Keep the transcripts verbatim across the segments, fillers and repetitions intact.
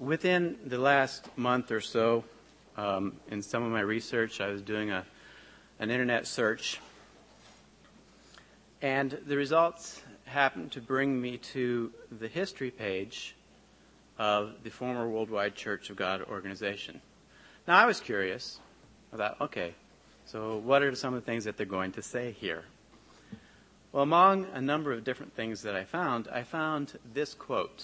Within the last month or so, um, in some of my research, I was doing a an internet search, and the results happened to bring me to the history page of the former Worldwide Church of God organization. Now, I was curious. I thought, okay, so what are some of the things that they're going to say here? Well, among a number of different things that I found, I found this quote.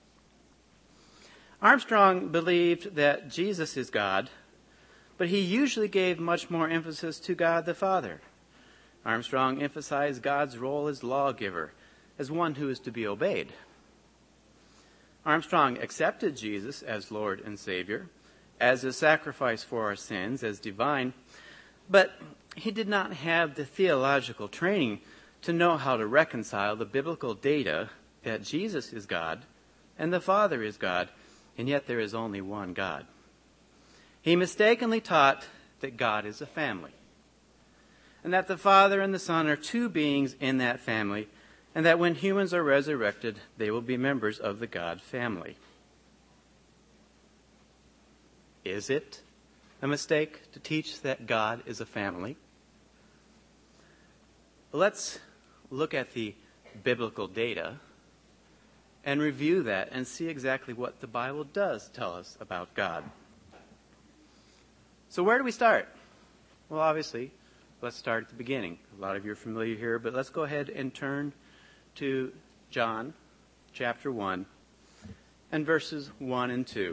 Armstrong believed that Jesus is God, but he usually gave much more emphasis to God the Father. Armstrong emphasized God's role as lawgiver, as one who is to be obeyed. Armstrong accepted Jesus as Lord and Savior, as a sacrifice for our sins, as divine, but he did not have the theological training to know how to reconcile the biblical data that Jesus is God and the Father is God, and yet there is only one God. He mistakenly taught that God is a family, and that the Father and the Son are two beings in that family, and that when humans are resurrected, they will be members of the God family. Is it a mistake to teach that God is a family? Let's look at the biblical data and review that and see exactly what the Bible does tell us about God. So where do we start? Well, obviously, let's start at the beginning. A lot of you are familiar here, but let's go ahead and turn to John chapter one and verses one and two.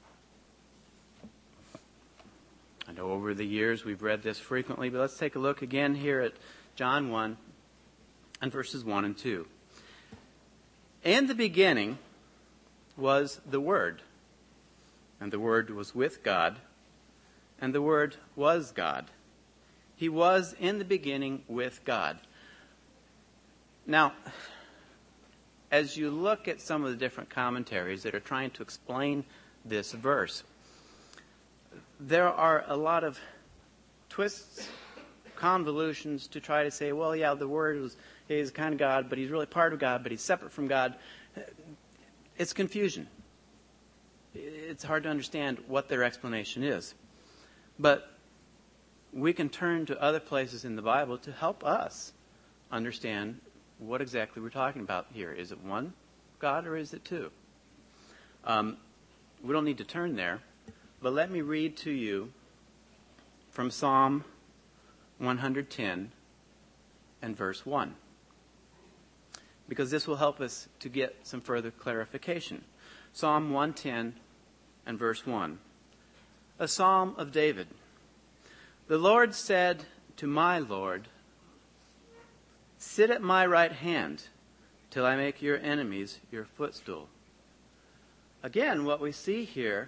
I know over the years we've read this frequently, but let's take a look again here at John one and verses one and two. In the beginning was the Word, and the Word was with God, and the Word was God. He was in the beginning with God. Now, as you look at some of the different commentaries that are trying to explain this verse, there are a lot of twists, convolutions to try to say, well, yeah, the Word was, is kind of God, but he's really part of God, but he's separate from God. It's confusion. It's hard to understand what their explanation is. But we can turn to other places in the Bible to help us understand what exactly we're talking about here. Is it one God or is it two? Um, we don't need to turn there, but let me read to you from Psalm one hundred ten and verse one, because this will help us to get some further clarification. Psalm one ten and verse one, a psalm of David. The Lord said to my Lord, sit at my right hand till I make your enemies your footstool. Again, what we see here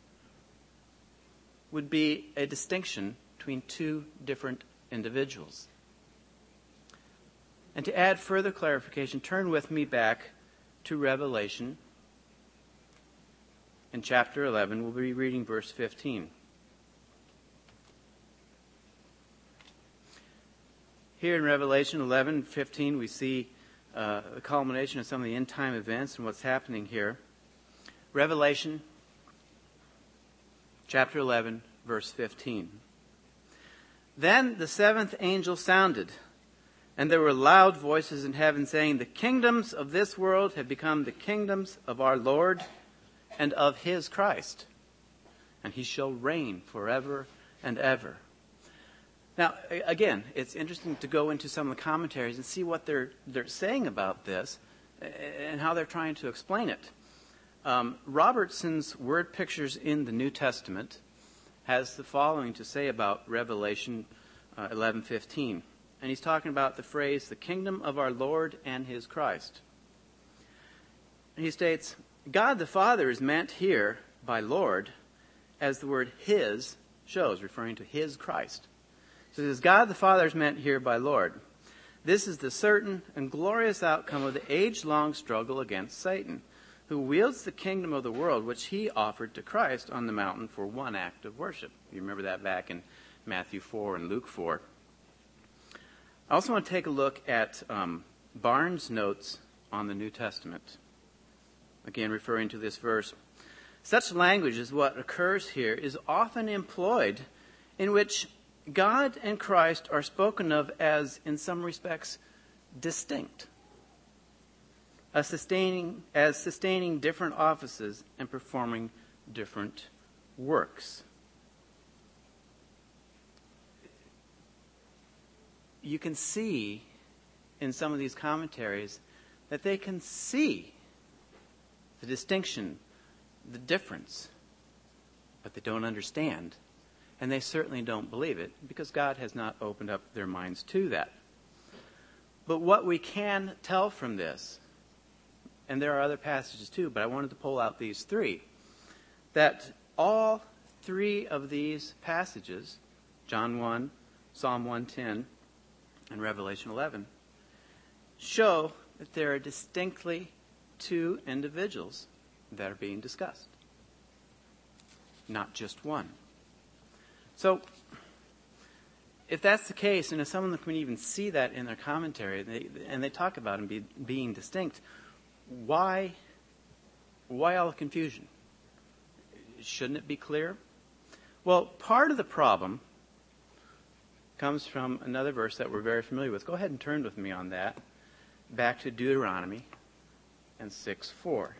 would be a distinction between two different individuals. And to add further clarification, turn with me back to Revelation. In chapter eleven, we'll be reading verse fifteen. Here in Revelation eleven fifteen, we see uh, the culmination of some of the end time events and what's happening here. Revelation chapter eleven, verse fifteen. Then the seventh angel sounded, and there were loud voices in heaven saying, the kingdoms of this world have become the kingdoms of our Lord and of his Christ, and he shall reign forever and ever. Now, again, it's interesting to go into some of the commentaries and see what they're they're saying about this and how they're trying to explain it. Um, Robertson's Word Pictures in the New Testament has the following to say about Revelation uh, eleven fifteen. And he's talking about the phrase, the kingdom of our Lord and his Christ. And he states, God the Father is meant here by Lord as the word his shows, referring to his Christ. So it says, God the Father is meant here by Lord. This is the certain and glorious outcome of the age-long struggle against Satan, who wields the kingdom of the world, which he offered to Christ on the mountain for one act of worship. You remember that back in Matthew four and Luke four. I also want to take a look at um, Barnes' notes on the New Testament. Again, referring to this verse. Such language as what occurs here is often employed in which God and Christ are spoken of as, in some respects, distinct, as sustaining, as sustaining different offices and performing different works. You can see in some of these commentaries that they can see the distinction, the difference, but they don't understand. And they certainly don't believe it because God has not opened up their minds to that. But what we can tell from this, and there are other passages too, but I wanted to pull out these three, that all three of these passages, John one, Psalm one ten, and Revelation eleven, show that there are distinctly two individuals that are being discussed, not just one. So, if that's the case, and if someone can even see that in their commentary, and they, and they talk about them be, being distinct, why, why all the confusion? Shouldn't it be clear? Well, part of the problem comes from another verse that we're very familiar with. Go ahead and turn with me on that, back to Deuteronomy and six four.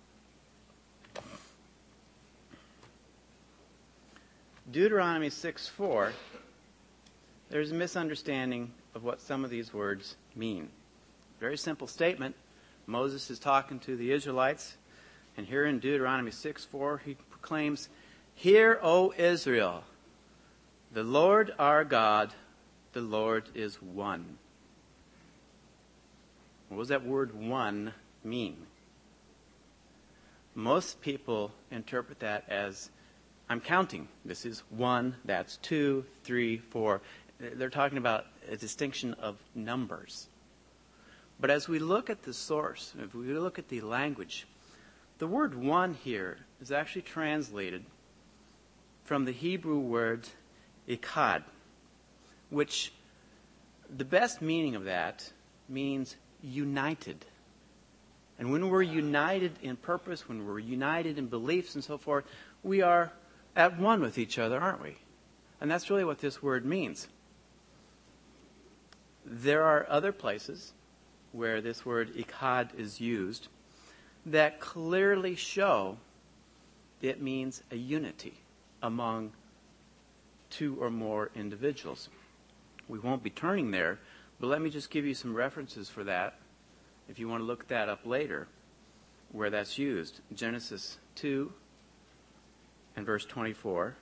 Deuteronomy six four, there's a misunderstanding of what some of these words mean. Very simple statement. Moses is talking to the Israelites, and here in Deuteronomy six four, he proclaims, "Hear, O Israel, the Lord our God, the Lord is one." What does that word one mean? Most people interpret that as, I'm counting. This is one, that's two, three, four. They're talking about a distinction of numbers. But as we look at the source, if we look at the language, the word one here is actually translated from the Hebrew word echad, which the best meaning of that means united. And when we're united in purpose, when we're united in beliefs and so forth, we are at one with each other, aren't we? And that's really what this word means. There are other places where this word echad is used that clearly show it means a unity among two or more individuals. We won't be turning there, but let me just give you some references for that if you want to look that up later, where that's used. Genesis two and verse twenty-four.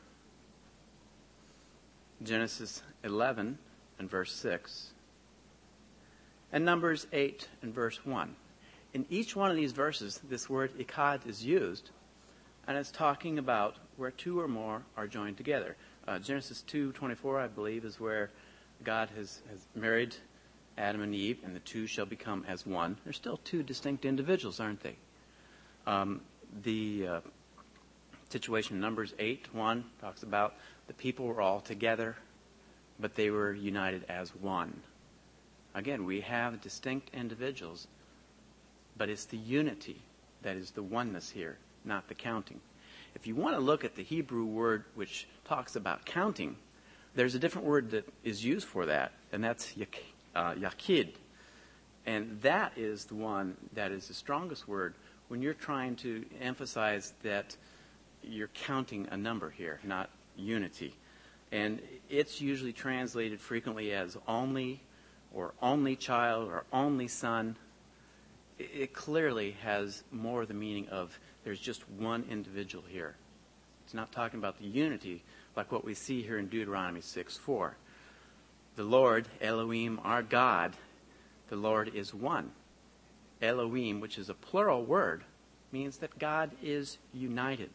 Genesis eleven and verse six. And Numbers eight and verse one. In each one of these verses, this word echad is used, and it's talking about where two or more are joined together. Uh, Genesis two twenty-four, I believe, is where God has, has married Adam and Eve, and the two shall become as one. They're still two distinct individuals, aren't they? Um, the uh, situation in Numbers eight one talks about the people were all together, but they were united as one. Again, we have distinct individuals, but it's the unity that is the oneness here, not the counting. If you want to look at the Hebrew word which talks about counting, there's a different word that is used for that, and that's yak, uh, yakid. And that is the one that is the strongest word when you're trying to emphasize that you're counting a number here, not unity. And it's usually translated frequently as only, or only child, or only son. It clearly has more the meaning of there's just one individual here. It's not talking about the unity like what we see here in Deuteronomy six four. The Lord, Elohim, our God, the Lord is one. Elohim, which is a plural word, means that God is united.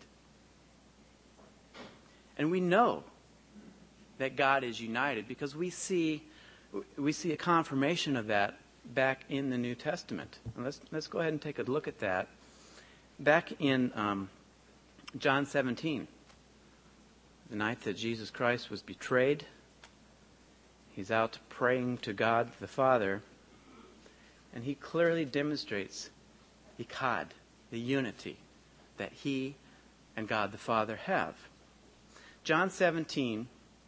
And we know that God is united because we see we see a confirmation of that back in the New Testament. And let's let's go ahead and take a look at that. Back in um, John seventeen, the night that Jesus Christ was betrayed, he's out praying to God the Father, and he clearly demonstrates echad, the unity, that he and God the Father have. John seventeen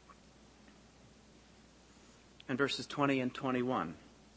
and verses twenty and twenty-one.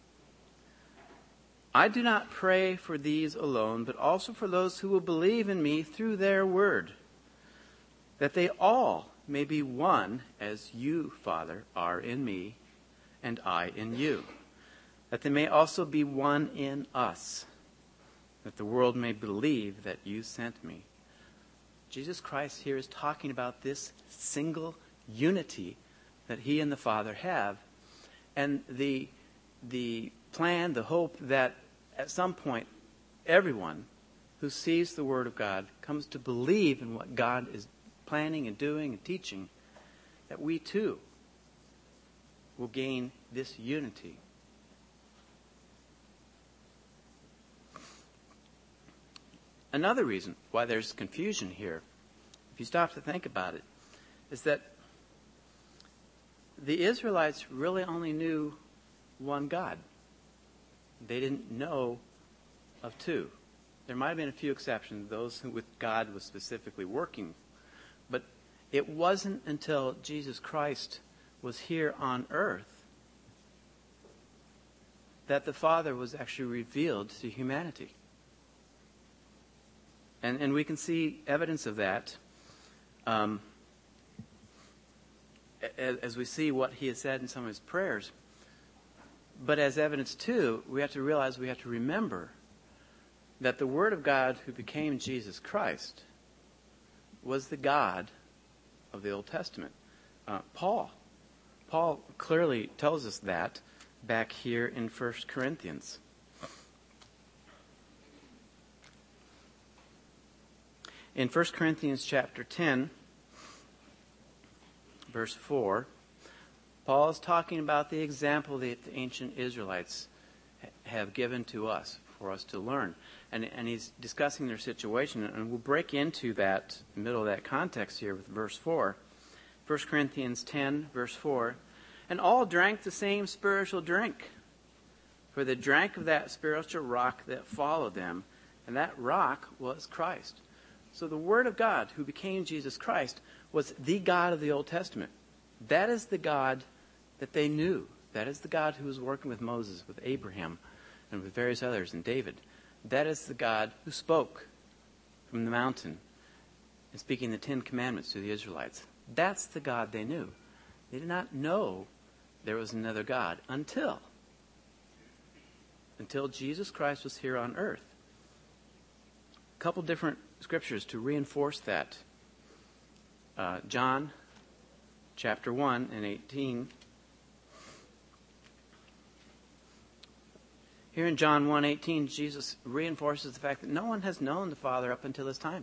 I do not pray for these alone, but also for those who will believe in me through their word, that they all may be one as you, Father, are in me and I in you, that they may also be one in us, that the world may believe that you sent me. Jesus Christ here is talking about this single unity that he and the Father have, and the the plan, the hope that at some point everyone who sees the Word of God comes to believe in what God is planning and doing and teaching, that we too will gain this unity. Another reason why there's confusion here, if you stop to think about it, is that the Israelites really only knew one God. They didn't know of two. There might have been a few exceptions, those who with God was specifically working. But it wasn't until Jesus Christ was here on earth that the Father was actually revealed to humanity. And, and we can see evidence of that um, as, as we see what he has said in some of his prayers. But as evidence, too, we have to realize, we have to remember that the Word of God who became Jesus Christ was the God of the Old Testament. Uh, Paul. Paul clearly tells us that back here in First Corinthians. In First Corinthians chapter ten, verse four, Paul is talking about the example that the ancient Israelites have given to us for us to learn. And, and he's discussing their situation, and we'll break into that, the middle of that context here with verse four. First Corinthians ten, verse four, and all drank the same spiritual drink, for they drank of that spiritual rock that followed them, and that rock was Christ. So the Word of God, who became Jesus Christ, was the God of the Old Testament. That is the God that they knew. That is the God who was working with Moses, with Abraham, and with various others, and David. That is the God who spoke from the mountain and speaking the Ten Commandments to the Israelites. That's the God they knew. They did not know there was another God until, until Jesus Christ was here on earth. A couple different scriptures to reinforce that. Uh, John chapter one and eighteen. Here in John one eighteen, Jesus reinforces the fact that no one has known the Father up until this time.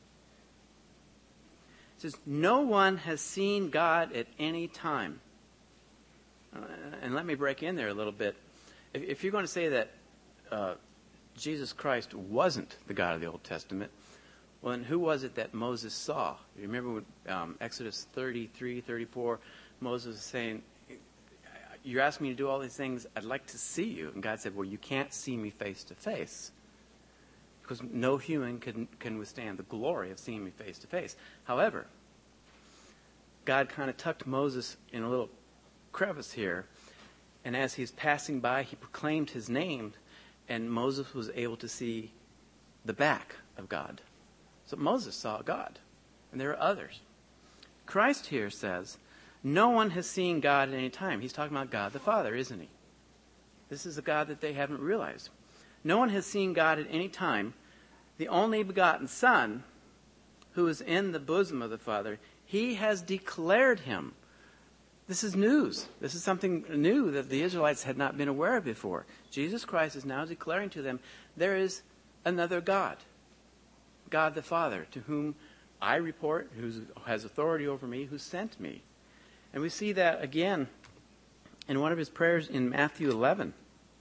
It says, no one has seen God at any time. Uh, and let me break in there a little bit. If, if you're going to say that uh, Jesus Christ wasn't the God of the Old Testament, well, then who was it that Moses saw? You remember when, um, Exodus thirty-three, thirty-four, Moses was saying, you're asking me to do all these things, I'd like to see you. And God said, well, you can't see me face to face, because no human can, can withstand the glory of seeing me face to face. However, God kind of tucked Moses in a little crevice here, and as he's passing by, he proclaimed his name, and Moses was able to see the back of God. So Moses saw God, and there are others. Christ here says, no one has seen God at any time. He's talking about God the Father, isn't he? This is a God that they haven't realized. No one has seen God at any time. The only begotten Son, who is in the bosom of the Father, he has declared him. This is news. This is something new that the Israelites had not been aware of before. Jesus Christ is now declaring to them, there is another God. God the Father, to whom I report, who has authority over me, who sent me. And we see that again in one of his prayers in Matthew eleven.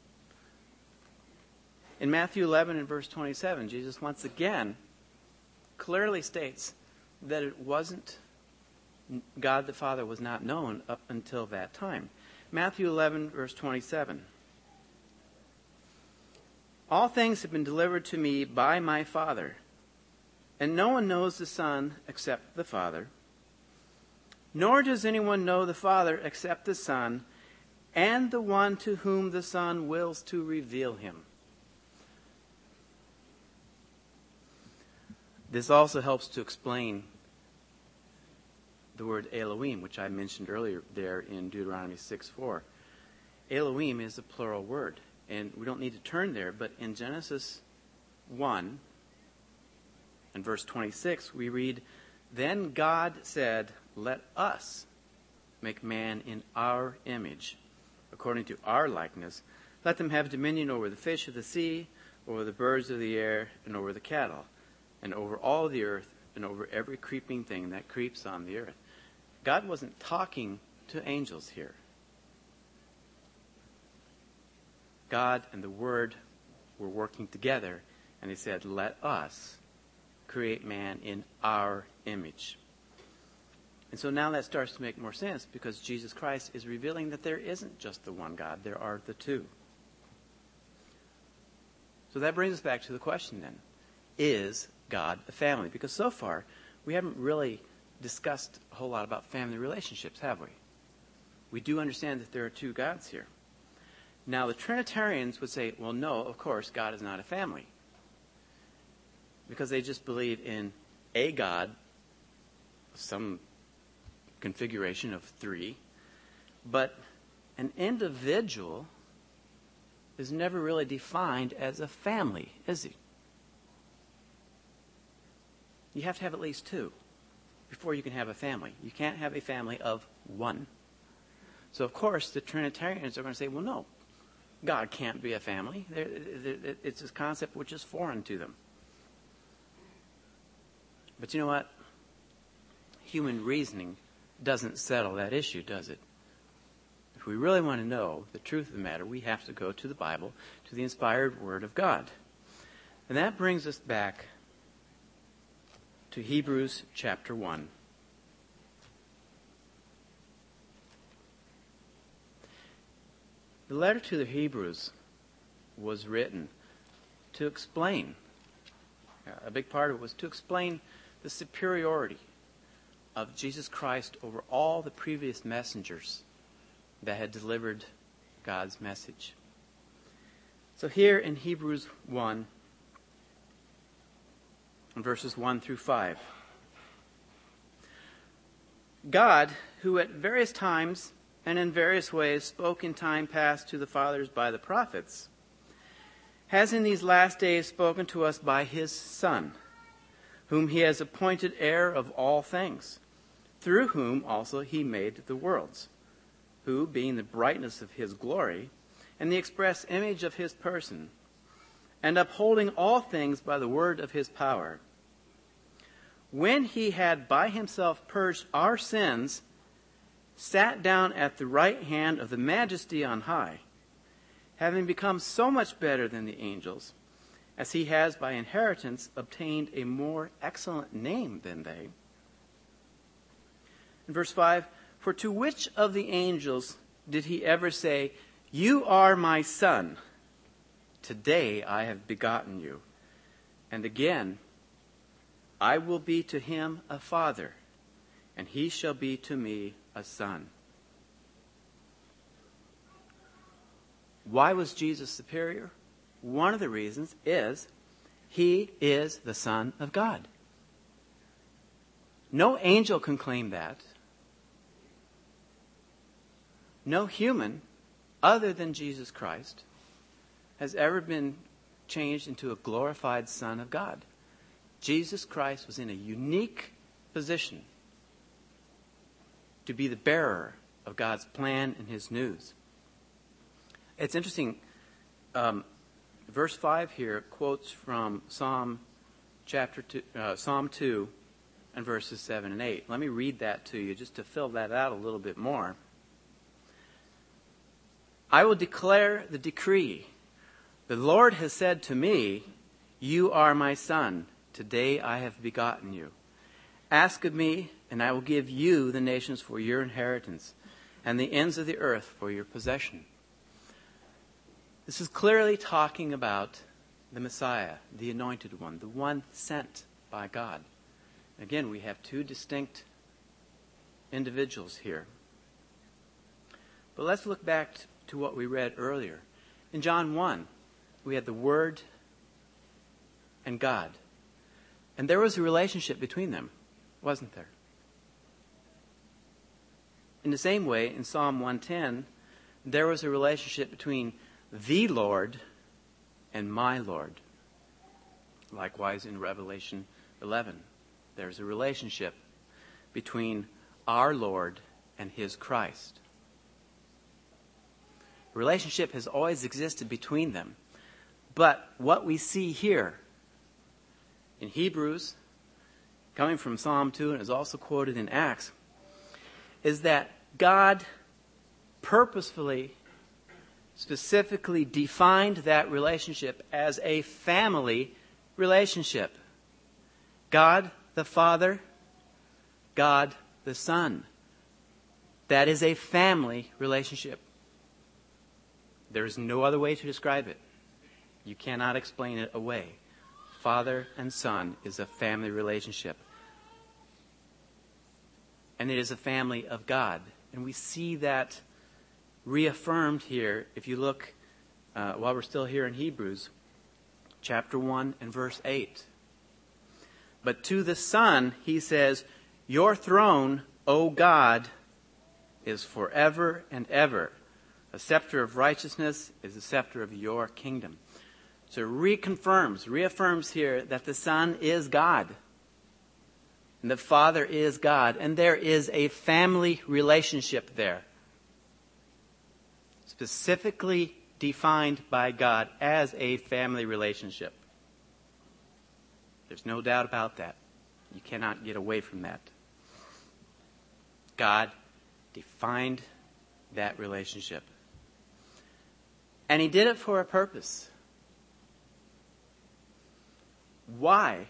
In Matthew eleven and verse twenty-seven, Jesus once again clearly states that it wasn't, God the Father was not known up until that time. Matthew eleven, verse twenty-seven. All things have been delivered to me by my Father. And no one knows the Son except the Father. Nor does anyone know the Father except the Son, and the one to whom the Son wills to reveal him. This also helps to explain the word Elohim, which I mentioned earlier there in Deuteronomy six four. Elohim is a plural word, and we don't need to turn there, but in Genesis one, in verse twenty-six, we read, "Then God said, let us make man in our image, according to our likeness. Let them have dominion over the fish of the sea, over the birds of the air, and over the cattle, and over all the earth, and over every creeping thing that creeps on the earth." God wasn't talking to angels here. God and the Word were working together, and he said, let us create man in our image. And so now that starts to make more sense, because Jesus Christ is revealing that there isn't just the one God, there are the two. So that brings us back to the question then, is God a family? Because so far, we haven't really discussed a whole lot about family relationships, have we? We do understand that there are two gods here. Now, the Trinitarians would say, well, no, of course, God is not a family. Because they just believe in a God, some configuration of three, but an individual is never really defined as a family, is he? You have to have at least two before you can have a family. You can't have a family of one. So, of course, the Trinitarians are going to say, well, no, God can't be a family. They're, they're, it's a concept which is foreign to them. But you know what? Human reasoning doesn't settle that issue, does it? If we really want to know the truth of the matter, we have to go to the Bible, to the inspired Word of God. And that brings us back to Hebrews chapter one. The letter to the Hebrews was written to explain, a big part of it was to explain the superiority of Jesus Christ over all the previous messengers that had delivered God's message. So here in Hebrews one, in verses one through five, God, who at various times and in various ways spoke in time past to the fathers by the prophets, has in these last days spoken to us by his Son, whom he has appointed heir of all things, through whom also he made the worlds, who, being the brightness of his glory and the express image of his person, and upholding all things by the word of his power, when he had by himself purged our sins, sat down at the right hand of the Majesty on high, having become so much better than the angels, as he has by inheritance obtained a more excellent name than they. In verse five, for to which of the angels did he ever say, you are my son, today I have begotten you? And again, I will be to him a father, and he shall be to me a son. Why was Jesus superior? One of the reasons is he is the Son of God. No angel can claim that. No human other than Jesus Christ has ever been changed into a glorified Son of God. Jesus Christ was in a unique position to be the bearer of God's plan and his news. It's interesting. Um, verse five here quotes from Psalm chapter two, uh, Psalm two, and verses seven and eight. Let me read that to you just to fill that out a little bit more. I will declare the decree. The Lord has said to me, you are my son. Today I have begotten you. Ask of me, and I will give you the nations for your inheritance, and the ends of the earth for your possession. This is clearly talking about the Messiah, the anointed one, the one sent by God. Again, we have two distinct individuals here. But let's look back to what we read earlier. In John one, we had the Word and God. And there was a relationship between them, wasn't there? In the same way, in Psalm one ten, there was a relationship between the Lord and my Lord. Likewise, in Revelation eleven, there's a relationship between our Lord and His Christ. A relationship has always existed between them. But what we see here in Hebrews, coming from Psalm two, and is also quoted in Acts, is that God purposefully, specifically defined that relationship as a family relationship. God the Father, God the Son. That is a family relationship. There is no other way to describe it. You cannot explain it away. Father and Son is a family relationship. And it is a family of God. And we see that reaffirmed here if you look, uh, while we're still here in Hebrews, chapter one and verse eight. But to the Son, he says, your throne, O God, is forever and ever. A scepter of righteousness is the scepter of your kingdom. So it reconfirms, reaffirms here that the Son is God. And the Father is God. And there is a family relationship there. Specifically defined by God as a family relationship. There's no doubt about that. You cannot get away from that. God defined that relationship. And He did it for a purpose. Why?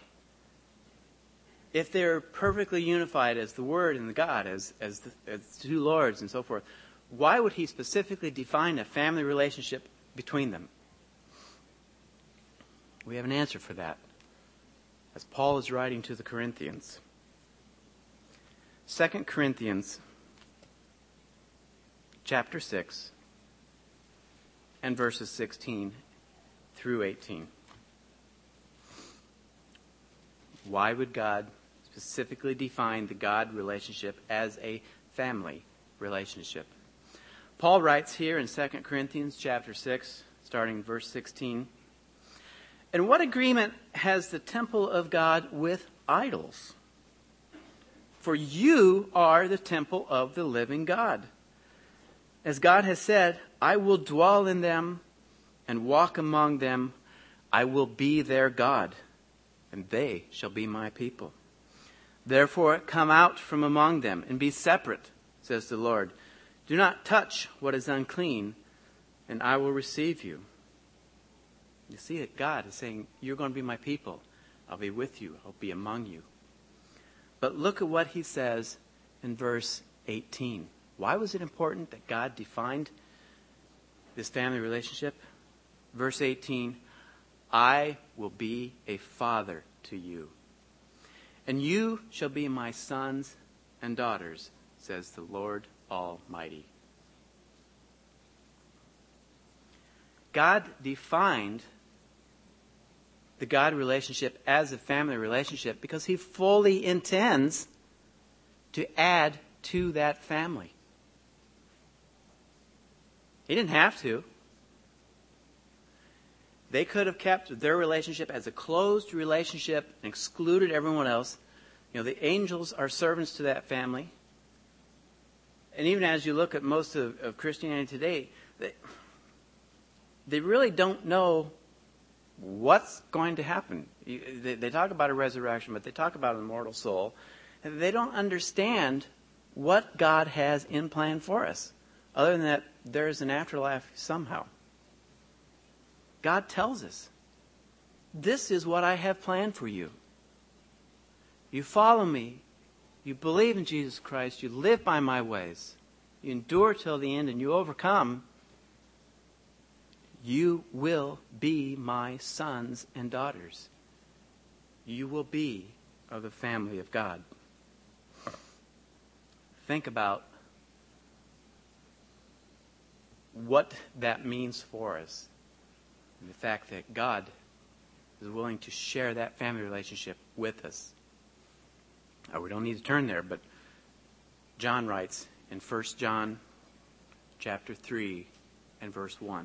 If they're perfectly unified as the Word and the God, as, as, the, as two Lords and so forth, why would He specifically define a family relationship between them? We have an answer for that, as Paul is writing to the Corinthians. Second Corinthians chapter six and verses sixteen through eighteen. Why would God specifically define the God relationship as a family relationship? Paul writes here in Second Corinthians chapter six, starting in verse sixteen, and what agreement has the temple of God with idols? For you are the temple of the living God. As God has said, I will dwell in them and walk among them. I will be their God, and they shall be my people. Therefore, come out from among them and be separate, says the Lord. Do not touch what is unclean, and I will receive you. You see it, God is saying, you're going to be my people. I'll be with you. I'll be among you. But look at what He says in verse eighteen. Why was it important that God defined this family relationship? Verse eighteen, I will be a father to you, and you shall be my sons and daughters, says the Lord Almighty. God defined the God relationship as a family relationship because He fully intends to add to that family. He didn't have to. They could have kept their relationship as a closed relationship and excluded everyone else. You know, the angels are servants to that family. And even as you look at most of, of Christianity today, they, they really don't know what's going to happen. You, they, they talk about a resurrection, but they talk about an immortal soul. And they don't understand what God has in plan for us, other than that there is an afterlife somehow. God tells us, this is what I have planned for you. You follow me. You believe in Jesus Christ. You live by my ways. You endure till the end and you overcome. You will be my sons and daughters. you will be of the family of God. Think about what that means for us. And the fact that God is willing to share that family relationship with us. Now, we don't need to turn there, but John writes in First John chapter three and verse one.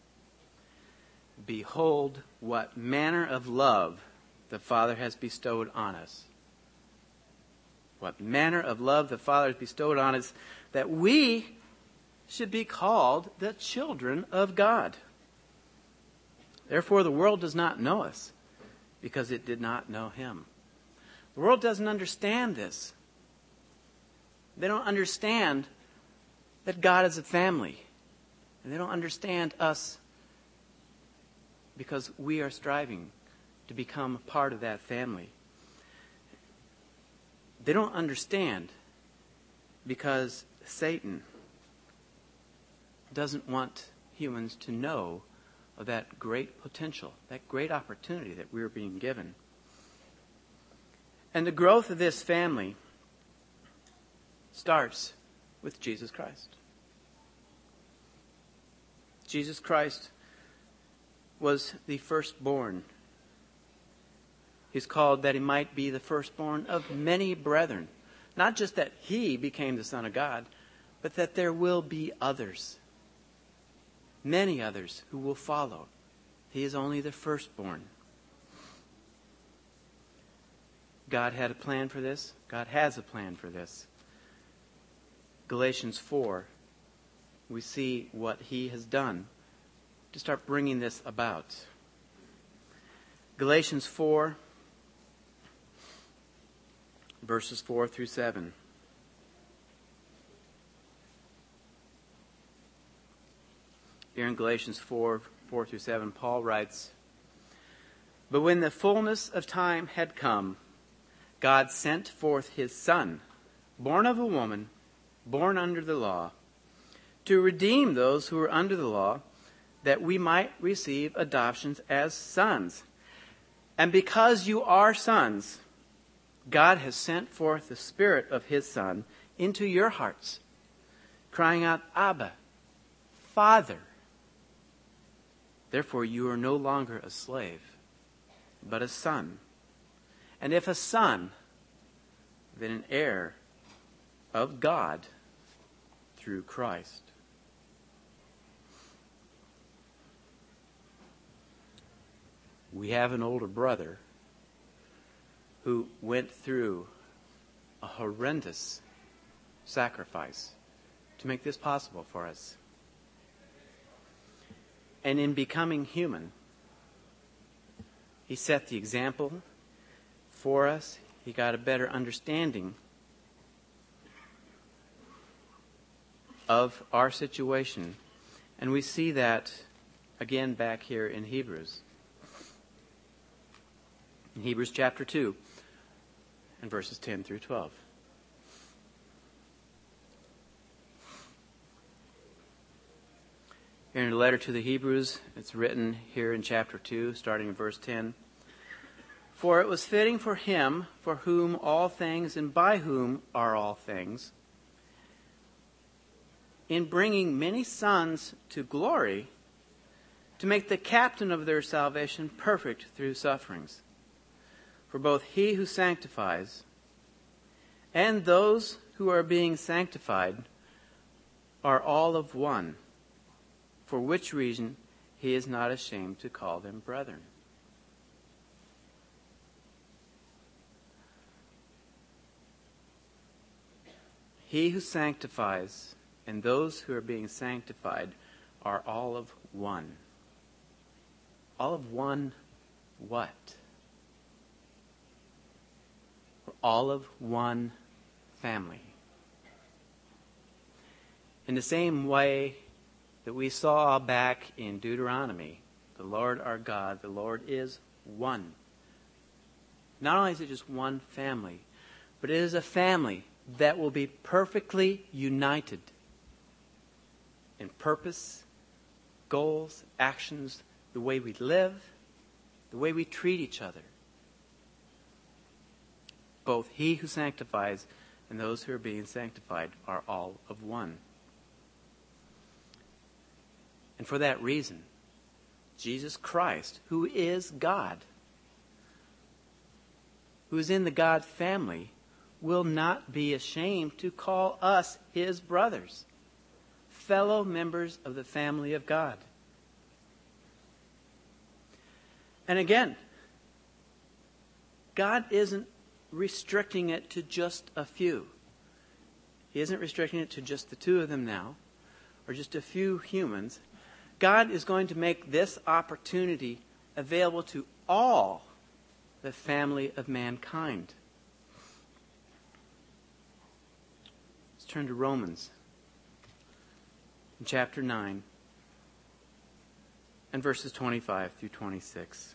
Behold, what manner of love the Father has bestowed on us. What manner of love the Father has bestowed on us, that we should be called the children of God. Therefore, the world does not know us, because it did not know him. The world doesn't understand this. They don't understand that God is a family. And they don't understand us because we are striving to become a part of that family. They don't understand because Satan doesn't want humans to know of that great potential, that great opportunity that we're being given. And the growth of this family starts with Jesus Christ. Jesus Christ was the firstborn. He's called that he might be the firstborn of many brethren. Not just that he became the Son of God, but that there will be others. Many others who will follow. He is only the firstborn. God had a plan for this. God has a plan for this. Galatians four, we see what he has done to start bringing this about. Galatians four, verses four through seven. Here in Galatians four, four through seven, Paul writes, "But when the fullness of time had come, God sent forth his Son, born of a woman, born under the law, to redeem those who were under the law, that we might receive adoptions as sons. And because you are sons, God has sent forth the Spirit of his Son into your hearts, crying out, 'Abba, Father.' Therefore you are no longer a slave, but a son. And if a son, then an heir of God through Christ." We have an older brother who went through a horrendous sacrifice to make this possible for us. And in becoming human, he set the example for us. He got a better understanding of our situation. And we see that again back here in Hebrews. In Hebrews chapter two and verses ten through twelve. Here in the letter to the Hebrews, it's written here in chapter two, starting in verse ten. "For it was fitting for him, for whom all things and by whom are all things, in bringing many sons to glory, to make the captain of their salvation perfect through sufferings. For both he who sanctifies and those who are being sanctified are all of one, for which reason he is not ashamed to call them brethren." He who sanctifies and those who are being sanctified are all of one. All of one what? We're all of one family. In the same way that we saw back in Deuteronomy, the Lord our God, the Lord is one. Not only is it just one family, but it is a family that will be perfectly united in purpose, goals, actions, the way we live, the way we treat each other. both he who sanctifies and those who are being sanctified are all of one. And for that reason, Jesus Christ, who is God, who is in the God family, will not be ashamed to call us his brothers, fellow members of the family of God. And again, God isn't restricting it to just a few. He isn't restricting it to just the two of them now, or just a few humans. God is going to make this opportunity available to all the family of mankind. Let's turn to Romans in chapter nine and verses twenty-five through twenty-six.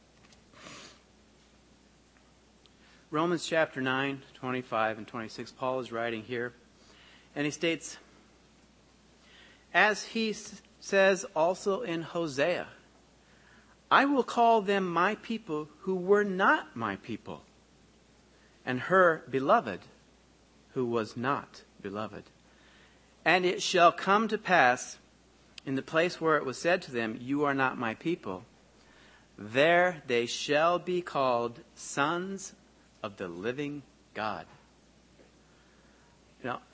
Romans chapter nine, twenty-five and twenty-six, Paul is writing here, and he states, as he s- says also in Hosea, I will call them my people who were not my people, and her beloved who was not beloved. And it shall come to pass in the place where it was said to them, you are not my people, there they shall be called sons of the living God. You know,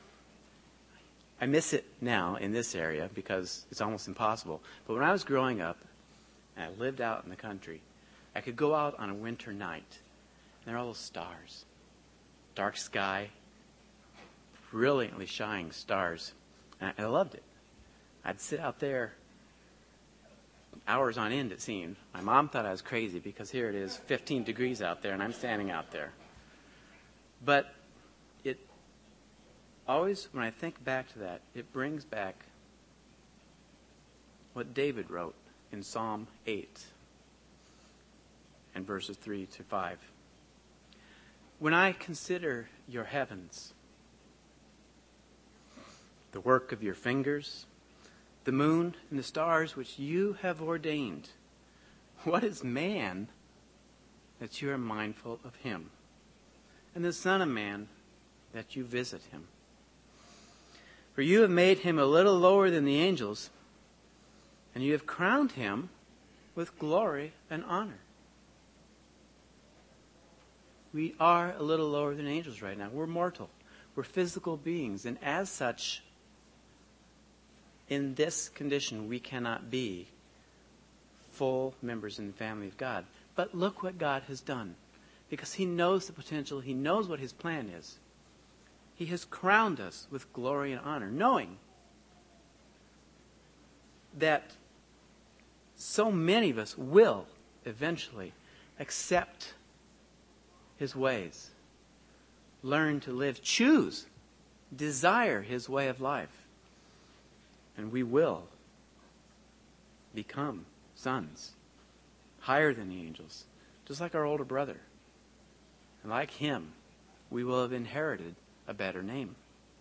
I miss it now in this area because it's almost impossible. But when I was growing up and I lived out in the country, I could go out on a winter night and there are all those stars. Dark sky, brilliantly shining stars. And I loved it. I'd sit out there hours on end, it seemed. My mom thought I was crazy because here it is, fifteen degrees out there, and I'm standing out there. But it always, when I think back to that, it brings back what David wrote in Psalm eight and verses three to five. When I consider your heavens, the work of your fingers, the moon and the stars which you have ordained, what is man that you are mindful of him, and the Son of Man that you visit him? For you have made him a little lower than the angels, and you have crowned him with glory and honor. We are a little lower than angels right now. We're mortal. We're physical beings, and as such, in this condition, we cannot be full members in the family of God. But look what God has done. Because he knows the potential. He knows what his plan is. He has crowned us with glory and honor, knowing that so many of us will eventually accept his ways, learn to live, choose, desire his way of life. And we will become sons, higher than the angels, just like our older brother. And like him, we will have inherited a better name.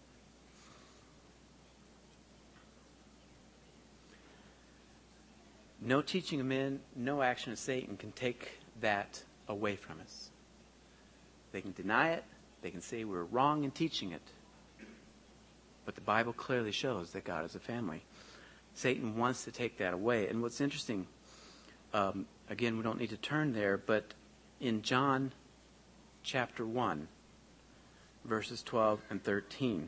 No teaching of men, no action of Satan can take that away from us. They can deny it. They can say we're wrong in teaching it. But the Bible clearly shows that God is a family. Satan wants to take that away. And what's interesting, um, again, we don't need to turn there, but in John chapter one, verses twelve and thirteen,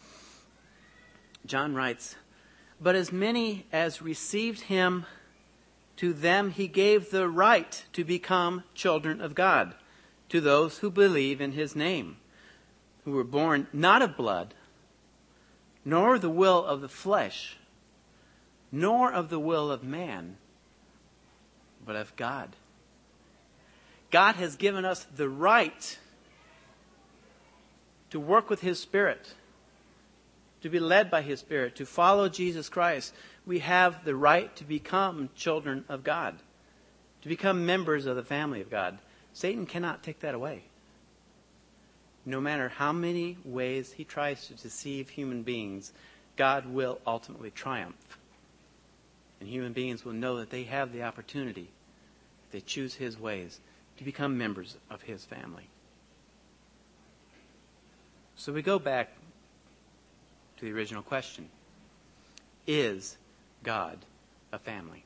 John writes, but as many as received him, to them he gave the right to become children of God, to those who believe in his name, who were born not of blood, nor the will of the flesh, nor of the will of man, but of God. God has given us the right to work with his Spirit, to be led by his Spirit, to follow Jesus Christ. We have the right to become children of God, to become members of the family of God. Satan cannot take that away. No matter how many ways he tries to deceive human beings, God will ultimately triumph. And human beings will know that they have the opportunity, if they choose his ways, to become members of his family. So we go back to the original question. Is God a family?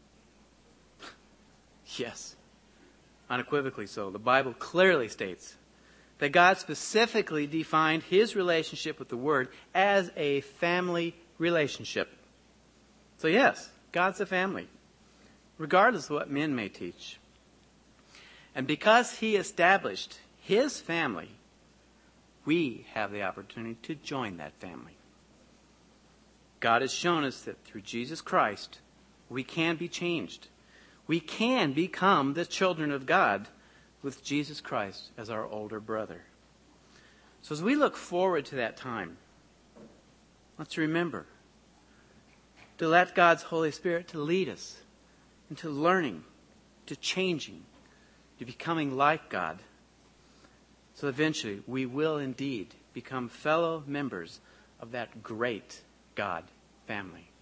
Yes. Unequivocally so. The Bible clearly states that God specifically defined his relationship with the Word as a family relationship. So yes, God's a family, regardless of what men may teach. And because he established his family, we have the opportunity to join that family. God has shown us that through Jesus Christ, we can be changed. We can become the children of God with Jesus Christ as our older brother. So as we look forward to that time, let's remember to let God's Holy Spirit to lead us into learning, to changing, to becoming like God. So eventually we will indeed become fellow members of that great God family.